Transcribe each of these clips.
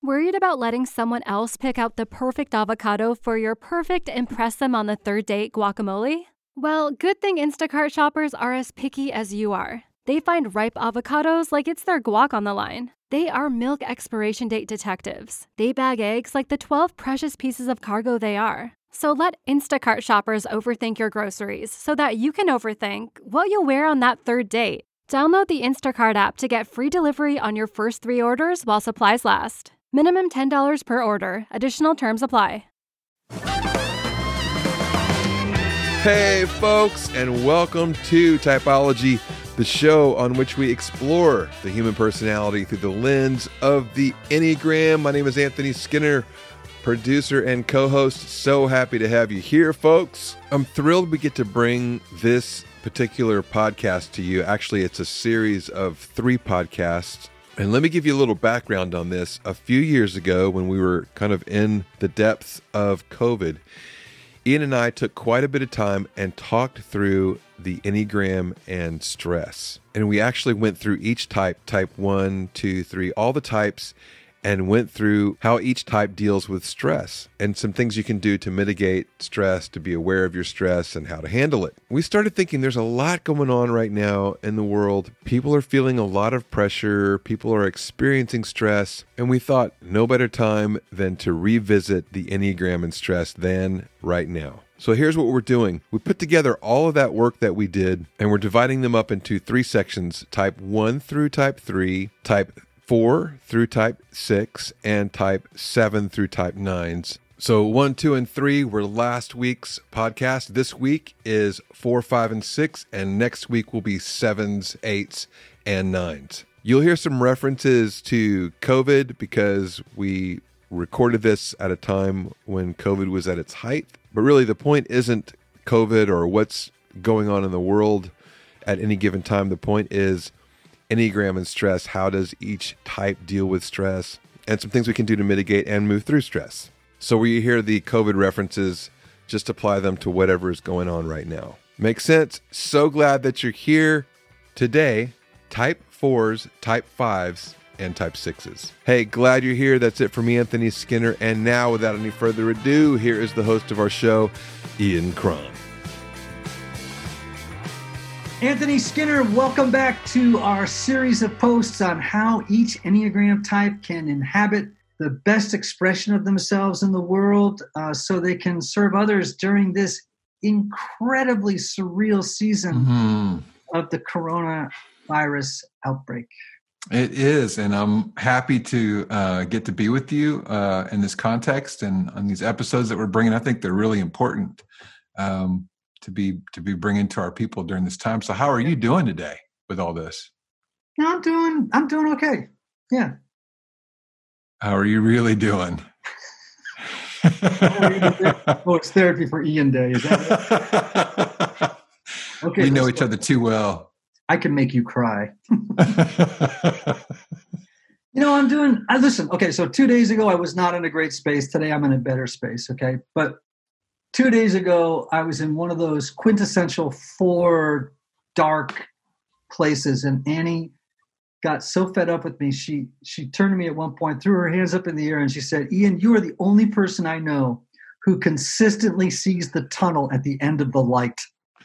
Worried about letting someone else pick out the perfect avocado for your perfect impress them on the third date guacamole? Well, good thing Instacart shoppers are as picky as you are. They find ripe avocados like it's their guac on the line. They are milk expiration date detectives. They bag eggs like the 12 precious pieces of cargo they are. So let Instacart shoppers overthink your groceries so that you can overthink what you'll wear on that third date. Download the Instacart app to get free delivery on your first 3 orders while supplies last. Minimum $10 per order. Additional terms apply. Hey, folks, and welcome to Typology, the show on which we explore the human personality through the lens of the Enneagram. My name is Anthony Skinner, producer and co-host. So happy to have you here, folks. I'm thrilled we get to bring this particular podcast to you. Actually, it's a series of 3 podcasts. And let me give you a little background on this. A few years ago, when we were kind of in the depths of COVID, Ian and I took quite a bit of time and talked through the Enneagram and stress. And we actually went through each type 1, 2, 3, all the types, and went through how each type deals with stress and some things you can do to mitigate stress, to be aware of your stress and how to handle it. We started thinking there's a lot going on right now in the world. People are feeling a lot of pressure. People are experiencing stress. And we thought no better time than to revisit the Enneagram and stress than right now. So here's what we're doing. We put together all of that work that we did, and we're dividing them up into 3 sections, type 1 through type 3, type 4 through type 6, and type 7 through type 9s. So 1, 2, and 3 were last week's podcast. This week is 4, 5, and 6, and next week will be 7s, 8s, and 9s. You'll hear some references to COVID because we recorded this at a time when COVID was at its height. But really, the point isn't COVID or what's going on in the world at any given time. The point is Enneagram and stress. How does each type deal with stress? And some things we can do to mitigate and move through stress. So where you hear the COVID references, just apply them to whatever is going on right now. Makes sense? So glad that you're here today. Type 4s, type 5s, and type 6s. Hey, glad you're here. That's it for me, Anthony Skinner. And now, without any further ado, here is the host of our show, Ian Cron. Anthony Skinner, welcome back to our series of posts on how each Enneagram type can inhabit the best expression of themselves in the world so they can serve others during this incredibly surreal season of the coronavirus outbreak. It is, and I'm happy to get to be with you in this context and on these episodes that we're bringing. I think they're really important to be bringing to our people during this time. So, how are you doing today with all this? No, I'm doing okay. Yeah. How are you really doing? Oh, it's therapy for Ian Day. Is that it? Okay. We know each other too well. I can make you cry. Listen, okay, so 2 days ago, I was not in a great space. Today, I'm in a better space, okay? But 2 days ago, I was in one of those quintessential 4 dark places, and Annie got so fed up with me. She turned to me at one point, threw her hands up in the air, and she said, "Ian, you are the only person I know who consistently sees the tunnel at the end of the light."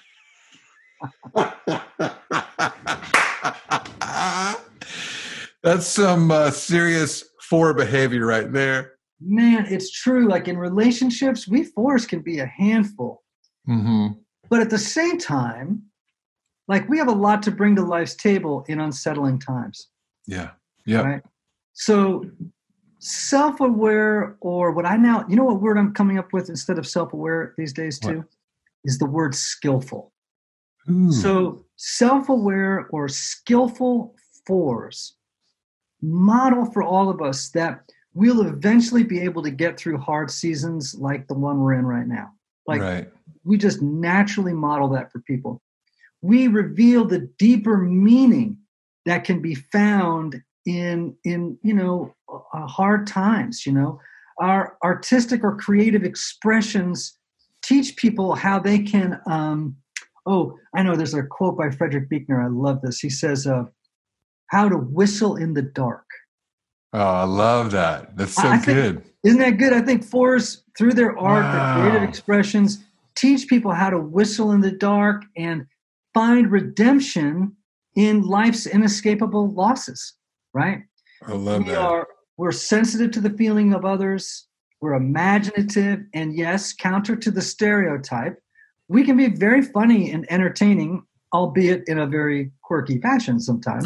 That's some serious 4 behavior right there. Man, it's true. Like in relationships, we 4s can be a handful. Mm-hmm. But at the same time, like we have a lot to bring to life's table in unsettling times. Yeah. Yeah. Right? So self-aware, or what I now, you know what word I'm coming up with instead of self-aware these days too? What? Is the word skillful. Ooh. So self-aware or skillful 4s model for all of us that we'll eventually be able to get through hard seasons like the one we're in right now. Like right. We just naturally model that for people. We reveal the deeper meaning that can be found in hard times. Our artistic or creative expressions teach people how they can I know there's a quote by Frederick Buechner. I love this. He says, how to whistle in the dark. Oh, I love that. That's so good. Isn't that good? I think fours, through their art, their creative expressions, teach people how to whistle in the dark and find redemption in life's inescapable losses, right? I love that. We're sensitive to the feeling of others. We're imaginative, and yes, counter to the stereotype, we can be very funny and entertaining, albeit in a very quirky fashion sometimes.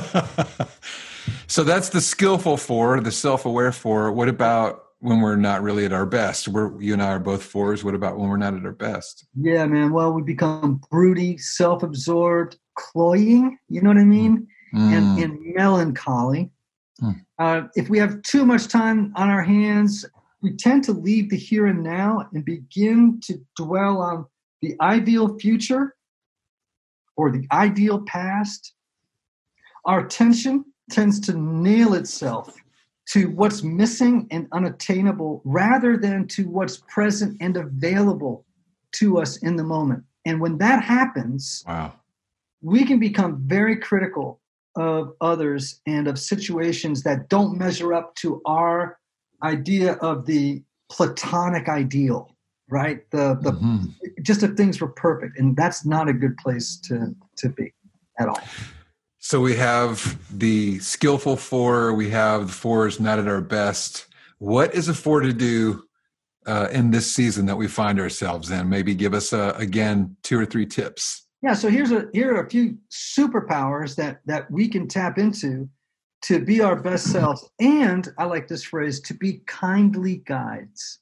So that's the skillful four, the self-aware four. What about when we're not really at our best? You and I are both fours. What about when we're not at our best? Yeah, man. Well, we become broody, self-absorbed, cloying, you know what I mean? And melancholy. If we have too much time on our hands, we tend to leave the here and now and begin to dwell on the ideal future or the ideal past. Our attention tends to nail itself to what's missing and unattainable rather than to what's present and available to us in the moment. And when that happens, we can become very critical of others and of situations that don't measure up to our idea of the platonic ideal, right? Just if things were perfect, and that's not a good place to be at all. So we have the skillful four, we have the fours not at our best. What is a four to do in this season that we find ourselves in? Maybe give us again 2 or 3 tips. Yeah, so here are a few superpowers that we can tap into to be our best selves. And I like this phrase, to be kindly guides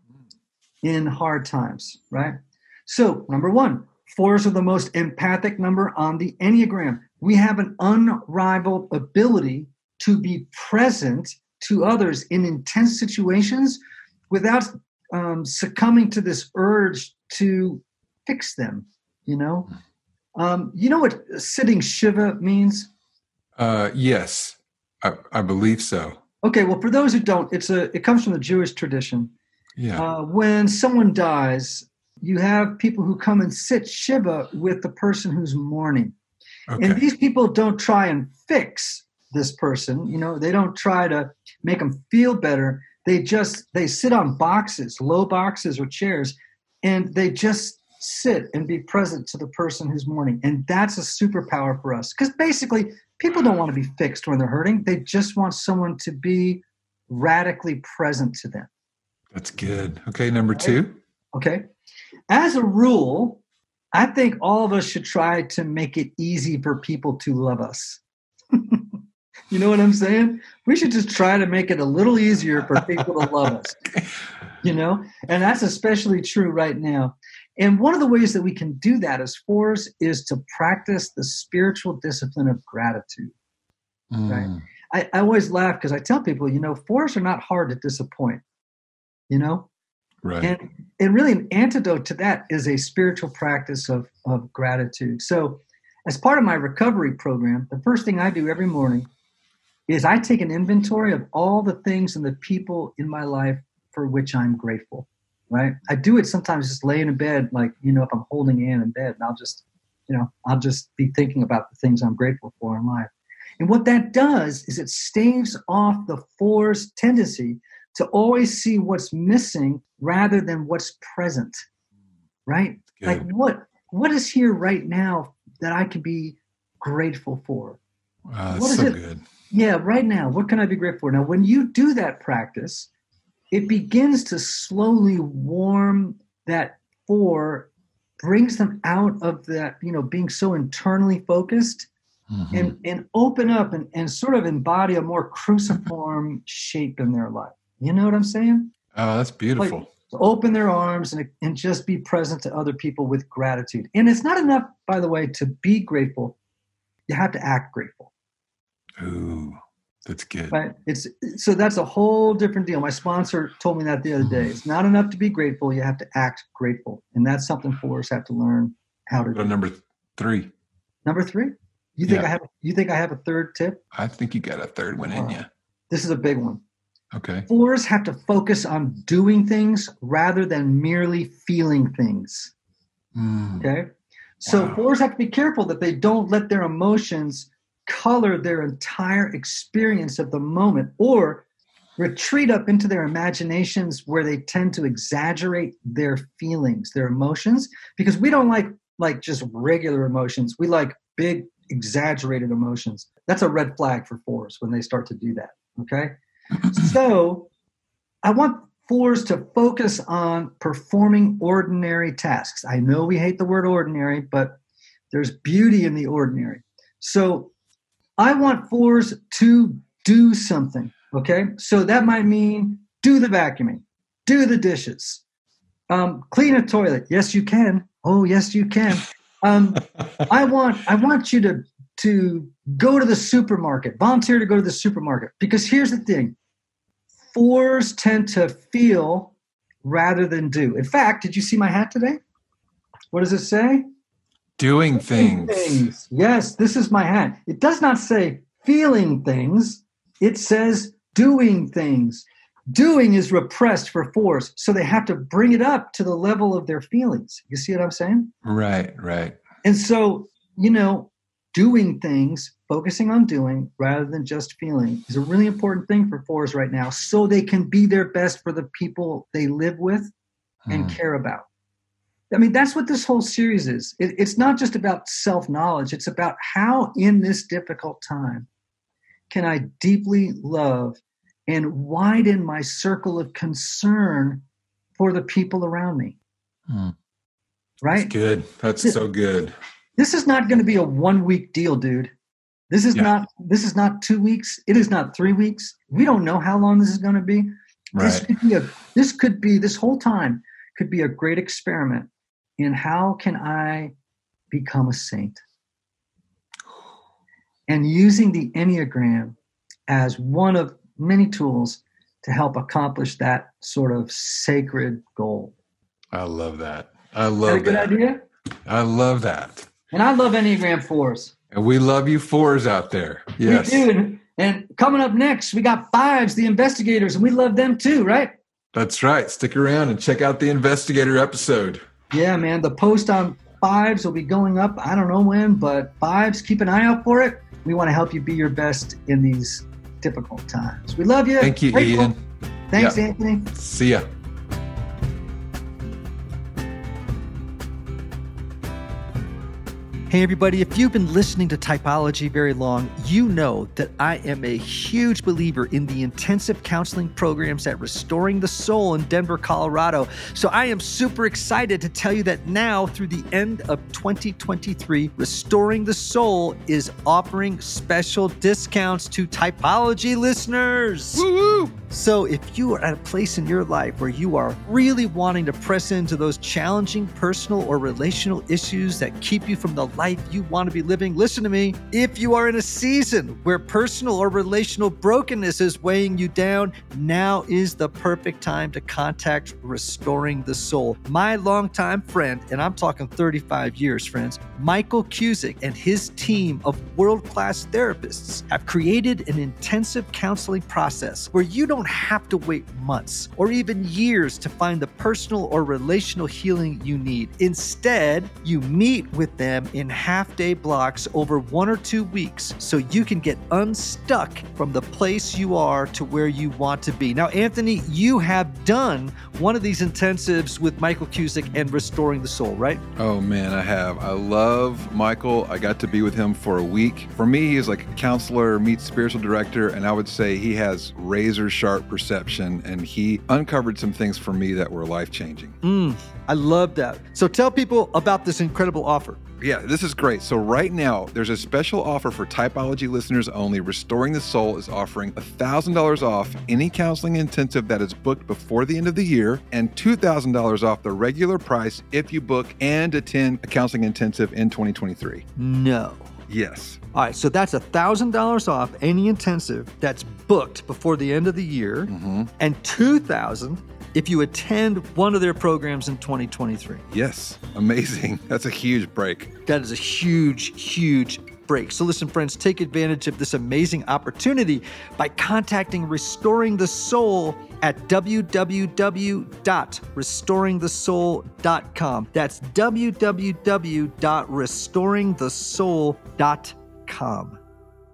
in hard times, right? So number 1, fours are the most empathic number on the Enneagram. We have an unrivaled ability to be present to others in intense situations without succumbing to this urge to fix them, you know? You know what sitting Shiva means? Yes, I believe so. Okay, well, for those who don't, it comes from the Jewish tradition. Yeah. When someone dies, you have people who come and sit Shiva with the person who's mourning. Okay. And these people don't try and fix this person. You know, they don't try to make them feel better. They sit on boxes, low boxes or chairs, and they just sit and be present to the person who's mourning. And that's a superpower for us. Because basically, people don't want to be fixed when they're hurting. They just want someone to be radically present to them. That's good. Okay, number 2. Okay. As a rule, I think all of us should try to make it easy for people to love us. You know what I'm saying? We should just try to make it a little easier for people to love us. You know? And that's especially true right now. And one of the ways that we can do that as fours is to practice the spiritual discipline of gratitude. Right? I always laugh because I tell people, you know, fours are not hard to disappoint. You know? Right. And really an antidote to that is a spiritual practice of gratitude. So as part of my recovery program, the first thing I do every morning is I take an inventory of all the things and the people in my life for which I'm grateful, right? I do it sometimes just laying in bed, like, you know, if I'm holding Ann in bed, and I'll just be thinking about the things I'm grateful for in life. And what that does is it staves off the four's tendency to always see what's missing rather than what's present, right? Good. Like what is here right now that I can be grateful for? Wow, that's so good. Yeah, right now, what can I be grateful for? Now, when you do that practice, it begins to slowly warm that 4, brings them out of that, you know, being so internally focused, and open up and sort of embody a more cruciform shape in their life. You know what I'm saying? Oh, that's beautiful. Like, open their arms and just be present to other people with gratitude. And it's not enough, by the way, to be grateful. You have to act grateful. Ooh, that's good. Right? So that's a whole different deal. My sponsor told me that the other day. It's not enough to be grateful. You have to act grateful. And that's something fours have to learn how to do. Number 3. Number 3? You think I have a third tip? I think you got a third one in you. This is a big one. Okay. Fours have to focus on doing things rather than merely feeling things. Okay? So fours have to be careful that they don't let their emotions color their entire experience of the moment, or retreat up into their imaginations where they tend to exaggerate their feelings, their emotions, because we don't like just regular emotions. We like big, exaggerated emotions. That's a red flag for 4s when they start to do that, okay? So I want 4s to focus on performing ordinary tasks. I know we hate the word ordinary, but there's beauty in the ordinary. So I want 4s to do something. Okay, so that might mean do the vacuuming, do the dishes, clean a toilet. Yes, you can. Oh, yes, you can. I want you to go to the supermarket, volunteer to go to the supermarket, because here's the thing: 4s tend to feel rather than do. In fact, did you see my hat today? What does it say? Doing things. Yes, this is my hat. It does not say feeling things. It says doing things. Doing is repressed for 4s, so they have to bring it up to the level of their feelings. You see what I'm saying? Right. And so, doing things, focusing on doing rather than just feeling, is a really important thing for 4s right now, so they can be their best for the people they live with and care about. I mean, that's what this whole series is. It's not just about self-knowledge. It's about how in this difficult time can I deeply love and widen my circle of concern for the people around me? Right? That's good. That's so good. This is not going to be a 1-week deal, dude. This is not 2 weeks. It is not 3 weeks. We don't know how long this is going to be. Right. This whole time could be a great experiment in how can I become a saint? And using the Enneagram as one of many tools to help accomplish that sort of sacred goal. I love that. I love that. Good idea? I love that. And I love Enneagram 4s. And we love you 4s out there. Yes. We do. And coming up next, we got 5s, the investigators, and we love them too, right? That's right. Stick around and check out the investigator episode. Yeah, man. The post on 5s will be going up. I don't know when, but 5s, keep an eye out for it. We want to help you be your best in these difficult times. We love you. Thank you, Grateful. Ian. Thanks, Anthony. See ya. Hey everybody, if you've been listening to Typology very long, you know that I am a huge believer in the intensive counseling programs at Restoring the Soul in Denver, Colorado. So I am super excited to tell you that now through the end of 2023, Restoring the Soul is offering special discounts to Typology listeners. Woo-woo! So if you are at a place in your life where you are really wanting to press into those challenging personal or relational issues that keep you from the life you want to be living, listen to me. If you are in a season where personal or relational brokenness is weighing you down, now is the perfect time to contact Restoring the Soul. My longtime friend, and I'm talking 35 years, friends, Michael Cusick and his team of world-class therapists have created an intensive counseling process where you don't have to wait months or even years to find the personal or relational healing you need. Instead, you meet with them in half-day blocks over 1 or 2 weeks so you can get unstuck from the place you are to where you want to be. Now, Anthony, you have done one of these intensives with Michael Cusick and Restoring the Soul, right? Oh man, I have. I love Michael. I got to be with him for a week. For me, he's like a counselor meets spiritual director, and I would say he has razor sharp perception, and he uncovered some things for me that were life-changing. I love that. So tell people about this incredible offer. Yeah, this is great. So right now, there's a special offer for Typology listeners only. Restoring the Soul is offering $1,000 off any counseling intensive that is booked before the end of the year, and $2,000 off the regular price if you book and attend a counseling intensive in 2023. No. Yes. All right, so that's $1,000 off any intensive that's booked before the end of the year, and $2,000 if you attend one of their programs in 2023. Yes. Amazing. That's a huge break. That is a huge, huge break. So listen, friends, take advantage of this amazing opportunity by contacting Restoring the Soul at www.restoringthesoul.com. That's www.restoringthesoul.com.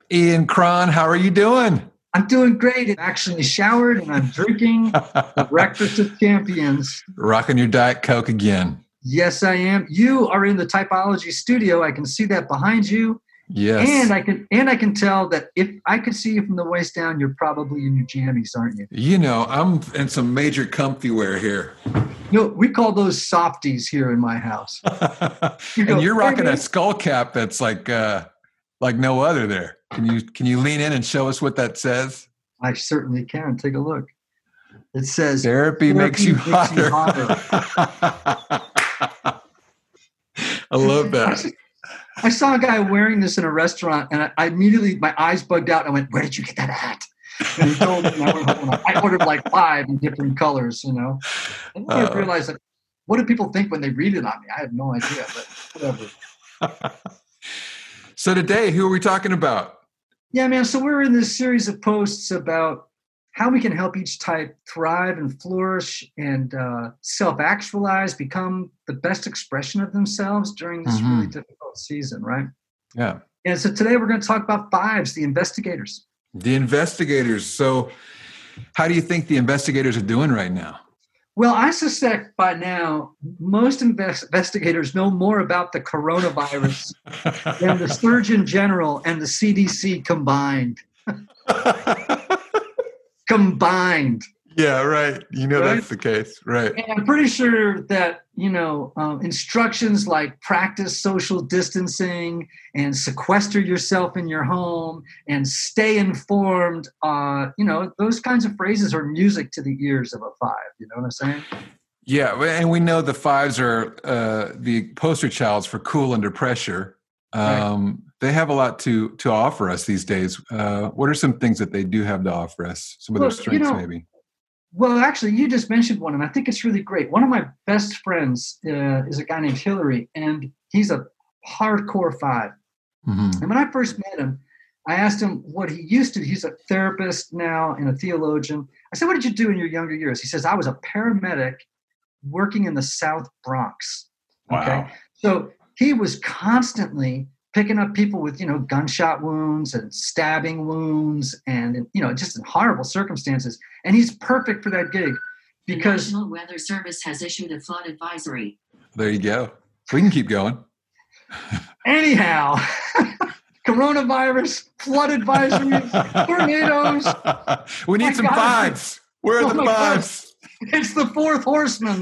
Ian Cron, how are you doing? I'm doing great. I'm actually showered and I'm drinking the Breakfast of Champions. Rocking your Diet Coke again. Yes, I am. You are in the Typology studio. I can see that behind you. Yes. And I can tell that if I could see you from the waist down, you're probably in your jammies, aren't you? You know, I'm in some major comfy wear here. No, we call those softies here in my house. And you're rocking a skull cap that's like no other there. Can you lean in and show us what that says? I certainly can. Take a look. It says Therapy makes you hotter. I love that. I saw a guy wearing this in a restaurant, and I immediately, my eyes bugged out. And I went, "Where did you get that hat?" And he told me, and I went home. I ordered like 5 in different colors, And then I realized, that, what do people think when they read it on me? I have no idea, but whatever. So today, who are we talking about? Yeah, man. So we're in this series of posts about how we can help each type thrive and flourish and self-actualize, become the best expression of themselves during this really difficult season, right? Yeah. And so today we're going to talk about 5s, the investigators. The investigators. So how do you think the investigators are doing right now? Well, I suspect by now most investigators know more about the coronavirus than the Surgeon General and the CDC combined. Combined. Yeah, right. You know, right? That's the case. Right. And I'm pretty sure that, instructions like practice social distancing and sequester yourself in your home and stay informed, those kinds of phrases are music to the ears of a 5. You know what I'm saying? Yeah. And we know the 5s are the poster childs for cool under pressure. Right. They have a lot to offer us these days. What are some things that they do have to offer us? Some of their strengths, maybe? Well, actually, you just mentioned one, and I think it's really great. One of my best friends is a guy named Hillary, and he's a hardcore 5. Mm-hmm. And when I first met him, I asked him what he used to do. He's a therapist now and a theologian. I said, "What did you do in your younger years?" He says, "I was a paramedic working in the South Bronx." Wow. Okay, so he was constantly picking up people with, gunshot wounds and stabbing wounds and, just in horrible circumstances. And he's perfect for that gig because the National Weather Service has issued a flood advisory. There you go. We can keep going. Anyhow, coronavirus, flood advisories, tornadoes. We need some 5s. Where are the 5s? It's the 4th horseman.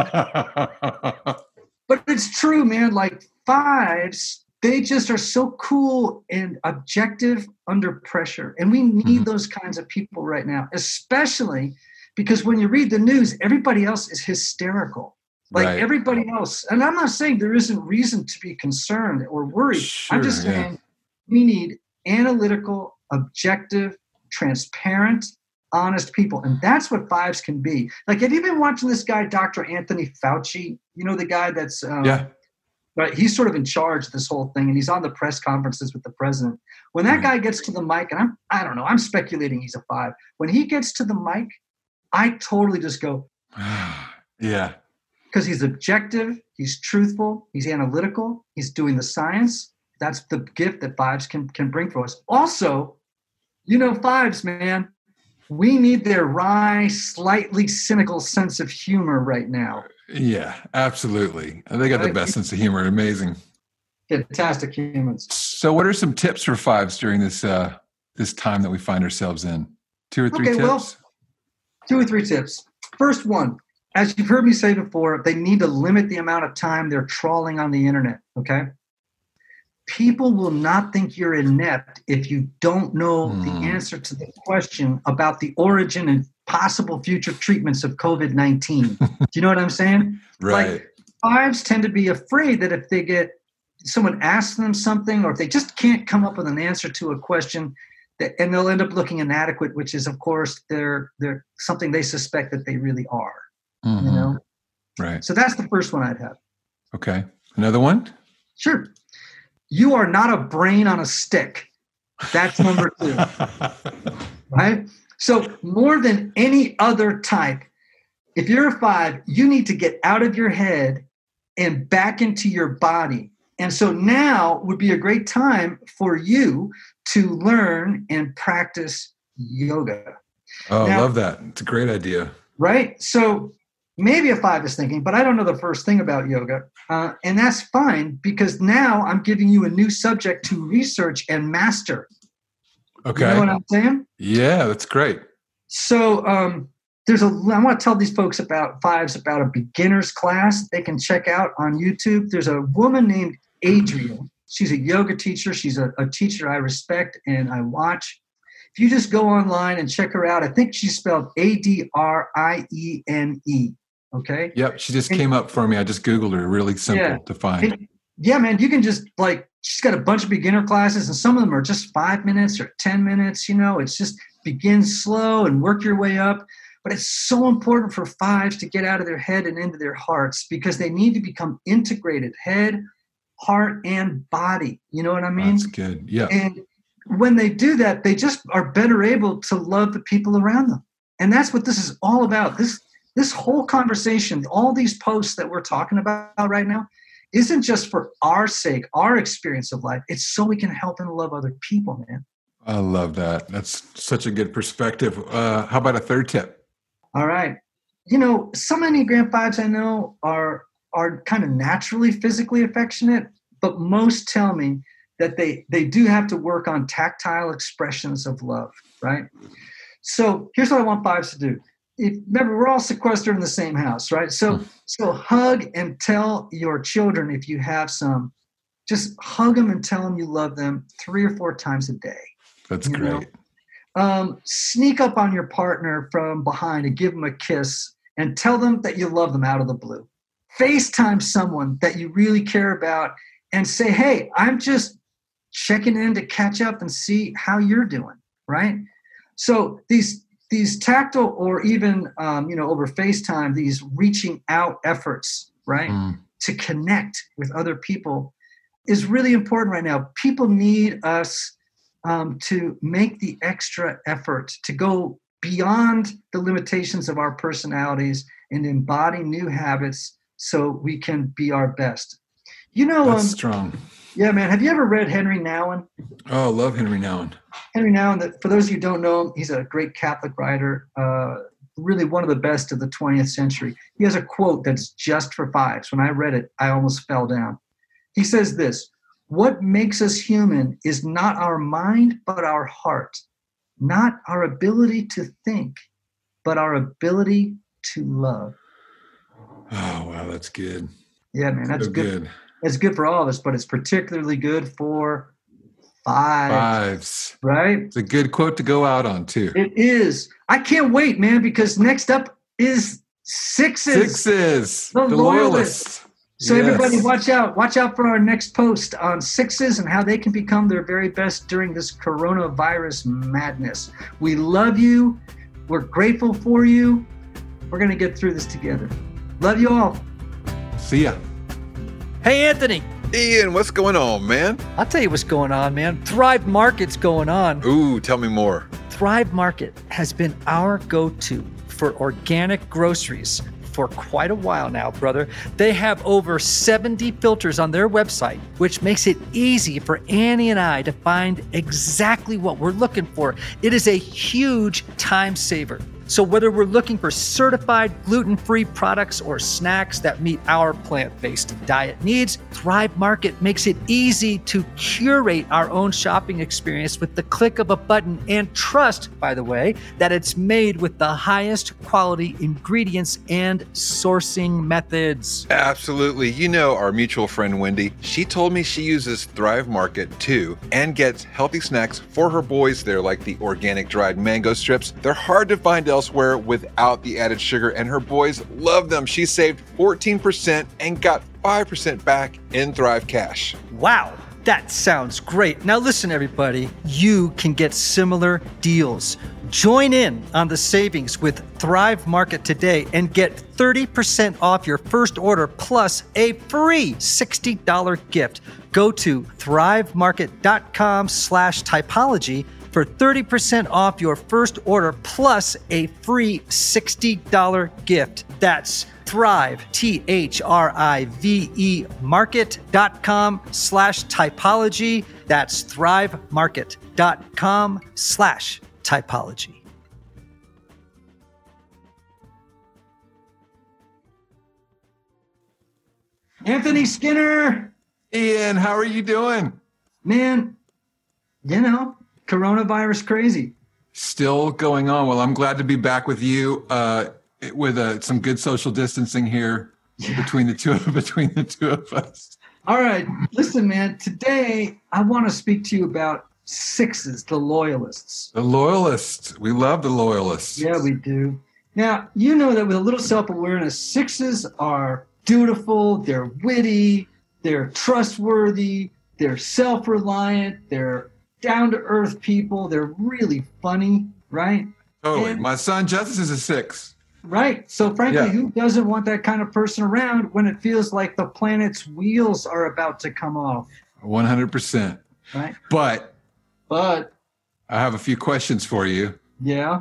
But it's true, man. Like 5s, they just are so cool and objective under pressure. And we need those kinds of people right now, especially because when you read the news, everybody else is hysterical. Like everybody else. And I'm not saying there isn't reason to be concerned or worried. Sure, I'm just saying we need analytical, objective, transparent, honest people. And that's what 5s can be. Like, have you been watching this guy, Dr. Anthony Fauci? You know, the guy that's... Right, he's sort of in charge of this whole thing, and he's on the press conferences with the president. When that guy gets to the mic, and I don't know, I'm speculating he's a 5. When he gets to the mic, I totally just go, yeah. Because he's objective, he's truthful, he's analytical, he's doing the science. That's the gift that 5s can bring for us. Also, 5s, man, we need their wry, slightly cynical sense of humor right now. Yeah, absolutely. They got the best sense of humor. Amazing. Fantastic humans. So what are some tips for 5s during this this time that we find ourselves in? 2 or 3 tips? Well, 2 or 3 tips. First one, as you've heard me say before, they need to limit the amount of time they're trawling on the internet, okay? People will not think you're inept if you don't know the answer to the question about the origin and possible future treatments of COVID-19. Do you know what I'm saying? Right. Like, 5s tend to be afraid that if they get someone asks them something, or if they just can't come up with an answer to a question, and they'll end up looking inadequate, which is, of course, they're something they suspect that they really are. Right. So that's the first one I'd have. Okay. Another one? Sure. You are not a brain on a stick. That's number 2. Right? So more than any other type, if you're a 5, you need to get out of your head and back into your body. And so now would be a great time for you to learn and practice yoga. Oh, Now, love that. It's a great idea. Right? So maybe a 5 is thinking, but I don't know the first thing about yoga. And that's fine, because now I'm giving you a new subject to research and master. Okay. You know what I'm saying? Yeah, that's great. So I want to tell these folks about 5s about a beginner's class they can check out on YouTube. There's a woman named Adrienne. She's a yoga teacher. She's a teacher I respect and I watch. If you just go online and check her out, I think she's spelled Adrienne. Okay. Yep. She just came up for me. I just Googled her. Really simple to find. Yeah, man. You can just she's got a bunch of beginner classes and some of them are just 5 minutes or 10 minutes. It's just begin slow and work your way up. But it's so important for 5s to get out of their head and into their hearts, because they need to become integrated head, heart, and body. You know what I mean? That's good. Yeah. And when they do that, they just are better able to love the people around them. And that's what this is all about. This whole conversation, all these posts that we're talking about right now, isn't just for our sake, our experience of life. It's so we can help and love other people, man. I love that. That's such a good perspective. How about a third tip? All right. Some Enneagram 5s I know are kind of naturally physically affectionate, but most tell me that they do have to work on tactile expressions of love, right? So here's what I want 5s to do. Remember, we're all sequestered in the same house, right? So hug and tell your children, if you have some, just hug them and tell them you love them 3 or 4 times a day. That's great. Sneak up on your partner from behind and give them a kiss and tell them that you love them out of the blue. FaceTime someone that you really care about and say, hey, I'm just checking in to catch up and see how you're doing, right? So these tactile or even, over FaceTime, these reaching out efforts, right, to connect with other people is really important right now. People need us to make the extra effort to go beyond the limitations of our personalities and embody new habits so we can be our best. That's strong. Yeah, man. Have you ever read Henry Nouwen? Oh, love Henry Nouwen. Henry Nouwen, for those of you who don't know him, he's a great Catholic writer, really one of the best of the 20th century. He has a quote that's just for 5s. When I read it, I almost fell down. He says this: what makes us human is not our mind, but our heart. Not our ability to think, but our ability to love. Oh, wow. That's good. Yeah, man. That's good. It's good for all of us, but it's particularly good for 5s. Right? It's a good quote to go out on, too. It is. I can't wait, man, because next up is 6s. 6s. The loyalists. So everybody watch out. Watch out for our next post on 6s and how they can become their very best during this coronavirus madness. We love you. We're grateful for you. We're going to get through this together. Love you all. See ya. Hey, Anthony. Ian, what's going on, man? I'll tell you what's going on, man. Thrive Market's going on. Ooh, tell me more. Thrive Market has been our go-to for organic groceries for quite a while now, brother. They have over 70 filters on their website, which makes it easy for Annie and I to find exactly what we're looking for. It is a huge time saver. So whether we're looking for certified gluten-free products or snacks that meet our plant-based diet needs, Thrive Market makes it easy to curate our own shopping experience with the click of a button, and trust, by the way, that it's made with the highest quality ingredients and sourcing methods. Absolutely. Our mutual friend Wendy, she told me she uses Thrive Market too and gets healthy snacks for her boys there, like the organic dried mango strips. They're hard to find elsewhere without the added sugar, and her boys love them. She saved 14% and got 5% back in Thrive Cash. Wow, that sounds great. Now listen, everybody, you can get similar deals. Join in on the savings with Thrive Market today and get 30% off your first order plus a free $60 gift. Go to thrivemarket.com/typology for 30% off your first order plus a free $60 gift. That's Thrive, THRIVE market.com/typology. That's Thrive Market. typology. Anthony Skinner, Ian, how are you doing? man, coronavirus crazy. Still going on. Well, I'm glad to be back with you with some good social distancing here between the two of us. All right, listen, man. Today I want to speak to you about sixes, the loyalists. The loyalists. We love the loyalists. Yeah, we do. Now, you know that with a little self-awareness, sixes are dutiful, they're witty, they're trustworthy, they're self-reliant, they're down-to-earth people, they're really funny, right? Totally. And- My son Justice is a 6. Right. So frankly, Yeah. who doesn't want that kind of person around when it feels like the planet's wheels are about to come off? 100%. Right. But But I have a few questions for you. yeah.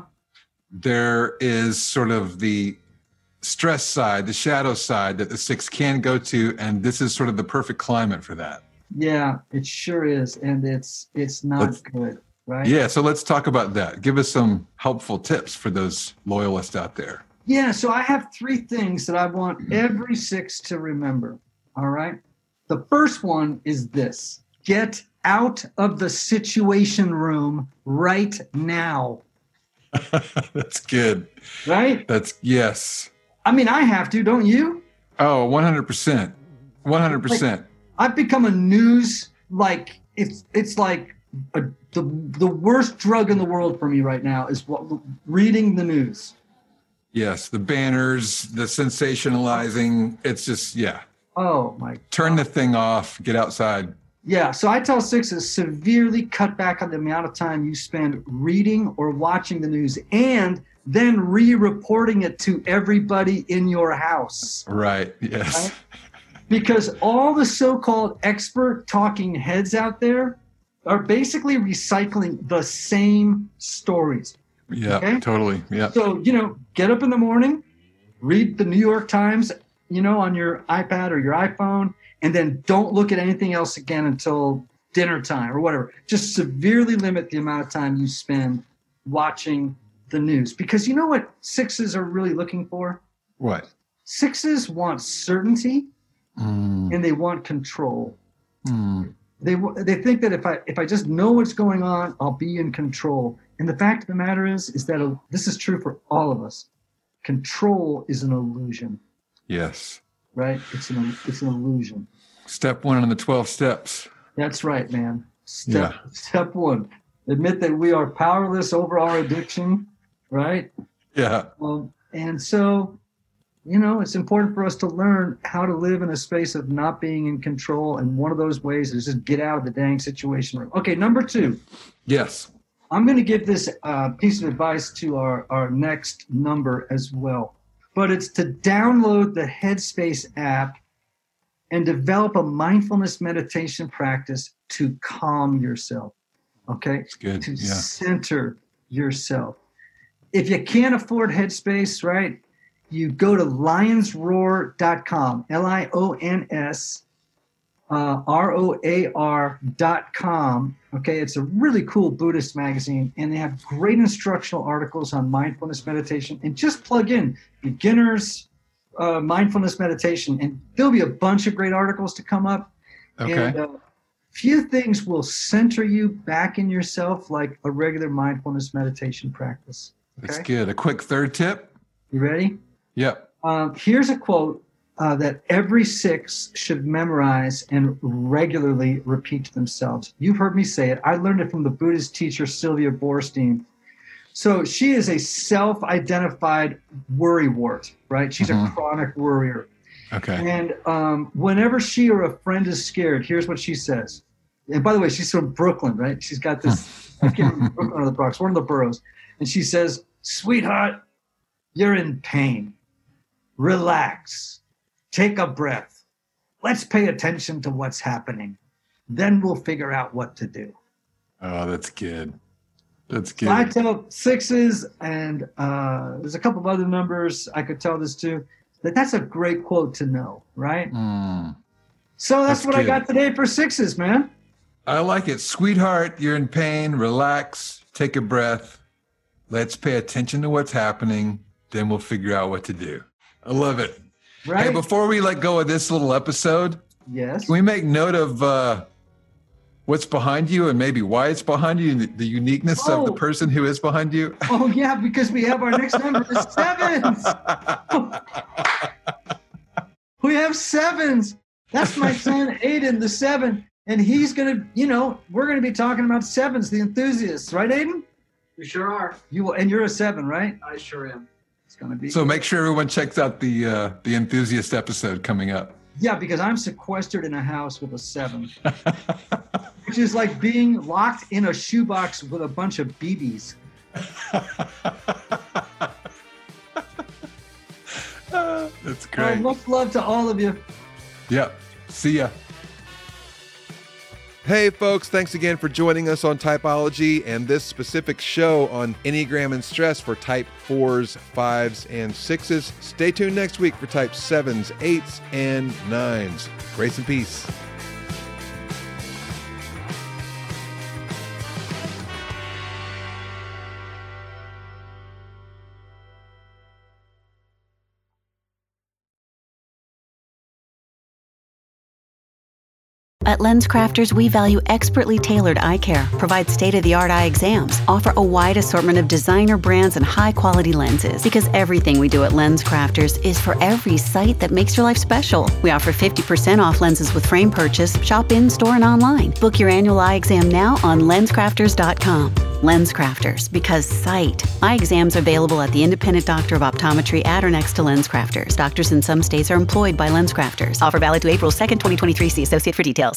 There is sort of the stress side, the shadow side that the 6 can go to, and this is sort of the perfect climate for that. Yeah, it sure is. And it's not Let's- good, right? Yeah, so let's talk about that. Give us some helpful tips for those loyalists out there. Yeah, so I have 3 things that I want every 6 to remember. All right. The first one is this: get out of the situation room right now. That's good. Right? Yes. I mean, I have to, don't you? Oh, 100%. 100%. I've become a news, like it's like the worst drug in the world for me right now is reading the news. Yes, the banners, the sensationalizing. It's just, yeah. Oh my. Turn the thing off. Get outside. Yeah, so I tell 6s severely cut back on the amount of time you spend reading or watching the news, and then re-reporting it to everybody in your house. Right. Yes. Right? Because all the so-called expert talking heads out there are basically recycling the same stories. Yeah, Okay. totally. Yeah. So, get up in the morning, read the New York Times, on your iPad or your iPhone, and then don't look at anything else again until dinner time or whatever. Just severely limit the amount of time you spend watching the news. Because you know what 6s are really looking for? What? 6s want certainty and they want control. They think that if I just know what's going on, I'll be in control. And the fact of the matter is that this is true for all of us. Control is an illusion, Yes. right? It's an illusion. Step 1 on the 12 steps. That's right, man. Step 1, admit that we are powerless over our addiction, right? Yeah. And so, it's important for us to learn how to live in a space of not being in control. And one of those ways is just get out of the dang situation room. Okay, number 2. Yes. I'm going to give this piece of advice to our next number as well. But it's to download the Headspace app and develop a mindfulness meditation practice to calm yourself, okay? That's good. To Yeah. center yourself. If you can't afford Headspace, right, you go to lionsroar.com, LIONSROAR.com. Okay, it's a really cool Buddhist magazine, and they have great instructional articles on mindfulness meditation. And just plug in beginners mindfulness meditation, and there'll be a bunch of great articles to come up. Okay. And few things will center you back in yourself like a regular mindfulness meditation practice. That's Okay? good. A quick third tip. You ready? Yep. Here's a quote that every 6 should memorize and regularly repeat to themselves. You've heard me say it. I learned it from the Buddhist teacher Sylvia Boorstein. So she is a self-identified worrywart, right? She's a chronic worrier. Okay. And whenever she or a friend is scared, here's what she says. And by the way, she's from Brooklyn, right? She's got this, I can't remember Brooklyn or the Bronx, one of the boroughs. And she says, "Sweetheart, you're in pain. Relax. Take a breath. Let's pay attention to what's happening. Then we'll figure out what to do." Oh, that's good. That's good. So I tell 6s, and there's a couple of other numbers I could tell this to, that's a great quote to know, right? So that's what I good. got today for 6s, man. I like it. Sweetheart, you're in pain. Relax. Take a breath. Let's pay attention to what's happening. Then we'll figure out what to do. I love it. Right? Hey, before we let go of this little episode, Yes. can we make note of what's behind you and maybe why it's behind you, the uniqueness of the person who is behind you? Oh, yeah, because we have our next number is sevens. We have sevens. That's my son, Aiden, the 7. And he's going to, we're going to be talking about sevens, the enthusiasts. Right, Aiden? We sure are. And you're a 7, right? I sure am. It's going to be. So make sure everyone checks out the enthusiast episode coming up. Yeah, because I'm sequestered in a house with a 7, which is like being locked in a shoebox with a bunch of BBs. That's great. Much love to all of you. Yep. See ya. Hey folks, thanks again for joining us on Typology and this specific show on Enneagram and stress for type 4s, 5s, and 6s. Stay tuned next week for type 7s, 8s, and 9s. Grace and peace. At LensCrafters, we value expertly tailored eye care, provide state-of-the-art eye exams, offer a wide assortment of designer brands and high-quality lenses. Because everything we do at LensCrafters is for every sight that makes your life special. We offer 50% off lenses with frame purchase. Shop in-store and online. Book your annual eye exam now on LensCrafters.com. LensCrafters, because sight. Eye exams are available at the independent doctor of optometry at or next to LensCrafters. Doctors in some states are employed by LensCrafters. Offer valid to April 2nd, 2023. See associate for details.